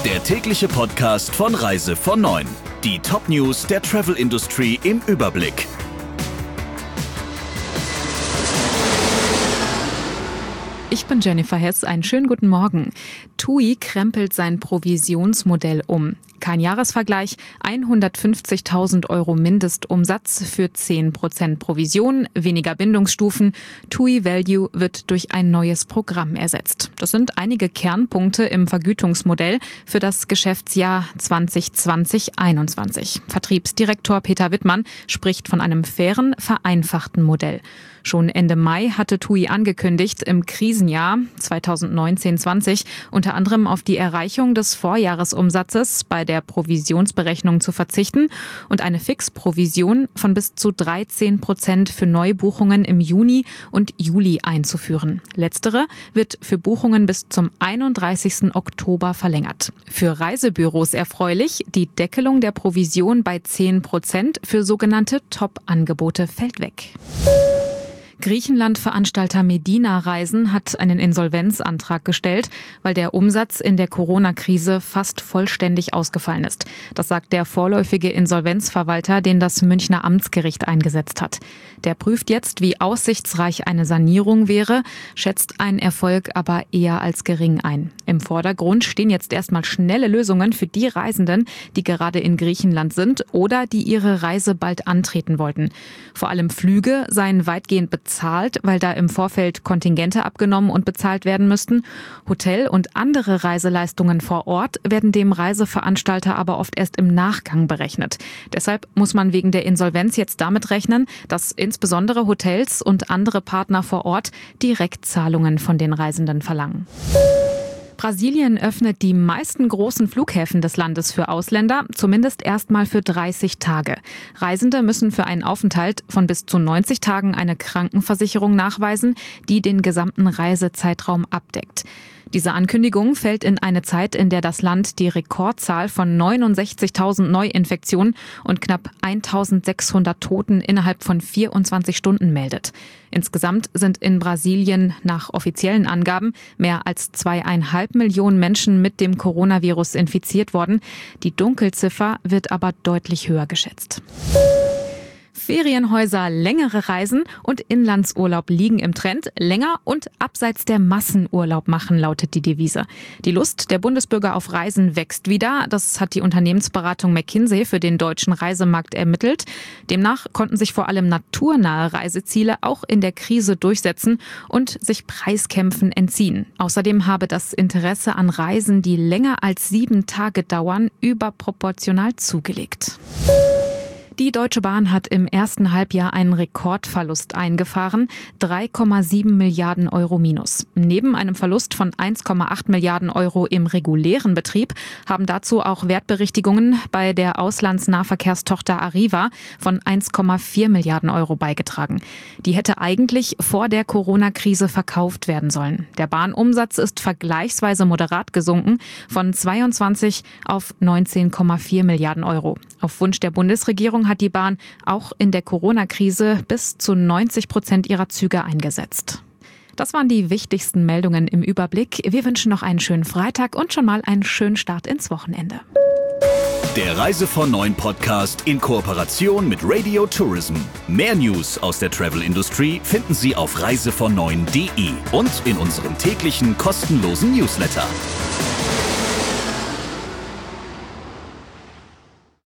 Der tägliche Podcast von Reise von 9. Die Top-News der Travel-Industrie im Überblick. Ich bin Jennifer Hess, einen schönen guten Morgen. TUI krempelt sein Provisionsmodell um. Kein Jahresvergleich, 150.000 € Mindestumsatz für 10% Provision, weniger Bindungsstufen. TUI Value wird durch ein neues Programm ersetzt. Das sind einige Kernpunkte im Vergütungsmodell für das Geschäftsjahr 2020/21. Vertriebsdirektor Peter Wittmann spricht von einem fairen, vereinfachten Modell. Schon Ende Mai hatte TUI angekündigt, im Krisenjahr 2019/20 unter anderem auf die Erreichung des Vorjahresumsatzes bei der Provisionsberechnung zu verzichten und eine Fixprovision von bis zu 13% für Neubuchungen im Juni und Juli einzuführen. Letztere wird für Buchungen bis zum 31. Oktober verlängert. Für Reisebüros erfreulich, die Deckelung der Provision bei 10% für sogenannte Top-Angebote fällt weg. Griechenland-Veranstalter Medina Reisen hat einen Insolvenzantrag gestellt, weil der Umsatz in der Corona-Krise fast vollständig ausgefallen ist. Das sagt der vorläufige Insolvenzverwalter, den das Münchner Amtsgericht eingesetzt hat. Der prüft jetzt, wie aussichtsreich eine Sanierung wäre, schätzt einen Erfolg aber eher als gering ein. Im Vordergrund stehen jetzt erstmal schnelle Lösungen für die Reisenden, die gerade in Griechenland sind oder die ihre Reise bald antreten wollten. Vor allem Flüge seien weitgehend bezahlt, weil da im Vorfeld Kontingente abgenommen und bezahlt werden müssten. Hotel- und andere Reiseleistungen vor Ort werden dem Reiseveranstalter aber oft erst im Nachgang berechnet. Deshalb muss man wegen der Insolvenz jetzt damit rechnen, dass insbesondere Hotels und andere Partner vor Ort Direktzahlungen von den Reisenden verlangen. Brasilien öffnet die meisten großen Flughäfen des Landes für Ausländer, zumindest erstmal für 30 Tage. Reisende müssen für einen Aufenthalt von bis zu 90 Tagen eine Krankenversicherung nachweisen, die den gesamten Reisezeitraum abdeckt. Diese Ankündigung fällt in eine Zeit, in der das Land die Rekordzahl von 69.000 Neuinfektionen und knapp 1.600 Toten innerhalb von 24 Stunden meldet. Insgesamt sind in Brasilien nach offiziellen Angaben mehr als 2,5 Millionen Menschen mit dem Coronavirus infiziert worden. Die Dunkelziffer wird aber deutlich höher geschätzt. Ferienhäuser, längere Reisen und Inlandsurlaub liegen im Trend. Länger und abseits der Massenurlaub machen, lautet die Devise. Die Lust der Bundesbürger auf Reisen wächst wieder. Das hat die Unternehmensberatung McKinsey für den deutschen Reisemarkt ermittelt. Demnach konnten sich vor allem naturnahe Reiseziele auch in der Krise durchsetzen und sich Preiskämpfen entziehen. Außerdem habe das Interesse an Reisen, die länger als 7 Tage dauern, überproportional zugelegt. Die Deutsche Bahn hat im ersten Halbjahr einen Rekordverlust eingefahren, 3,7 Milliarden € minus. Neben einem Verlust von 1,8 Milliarden € im regulären Betrieb haben dazu auch Wertberichtigungen bei der Auslandsnahverkehrstochter Arriva von 1,4 Milliarden € beigetragen. Die hätte eigentlich vor der Corona-Krise verkauft werden sollen. Der Bahnumsatz ist vergleichsweise moderat gesunken, von 22 auf 19,4 Milliarden €. Auf Wunsch der Bundesregierung hat die Bahn auch in der Corona-Krise bis zu 90% ihrer Züge eingesetzt. Das waren die wichtigsten Meldungen im Überblick. Wir wünschen noch einen schönen Freitag und schon mal einen schönen Start ins Wochenende. Der Reise von 9 Podcast in Kooperation mit Radio Tourism. Mehr News aus der Travel-Industrie finden Sie auf reisevon9.de und in unserem täglichen kostenlosen Newsletter.